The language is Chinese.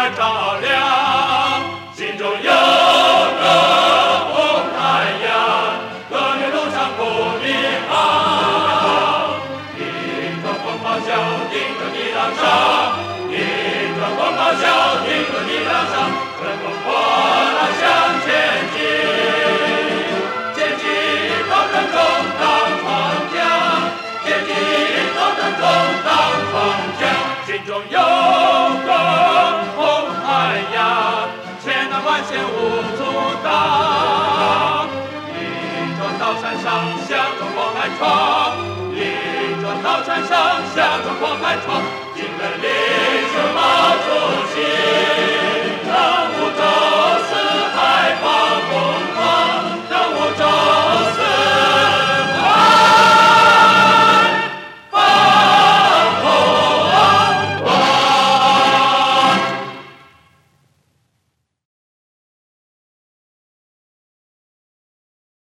来照亮，心中有个红太阳，革命路上不迷航。迎着风暴笑，迎着你浪上，迎着风暴笑，迎着你浪上，乘风破浪向前进，前进到人中当闯将，前进到人中当闯将，心中有个红太阳，千难万险无阻挡。迎着刀山上向着光来闯，迎着刀山上向着光来闯。